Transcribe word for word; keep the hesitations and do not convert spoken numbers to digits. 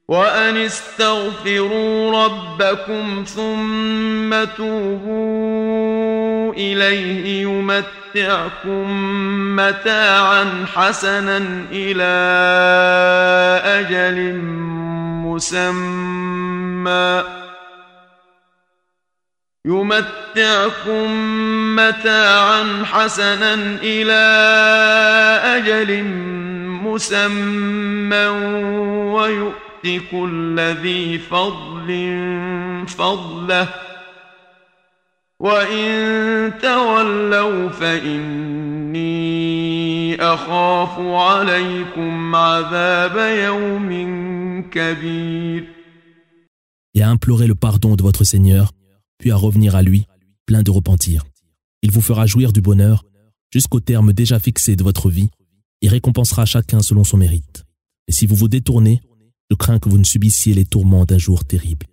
وأن استغفروا ربكم ثم توبوا إليه يمتعكم متاعا حسنا إلى أجل مسمى يمتعكم متاعا حسنا إلى أجل مسمى ويؤتي كل ذي فضل فضله وإن تولوا فإني أخاف عليكم عذاب يوم كبير. Et à implorer le pardon de votre Seigneur, puis à revenir à lui, plein de repentir. Il vous fera jouir du bonheur jusqu'au terme déjà fixé de votre vie et récompensera chacun selon son mérite. Et si vous vous détournez, je crains que vous ne subissiez les tourments d'un jour terrible.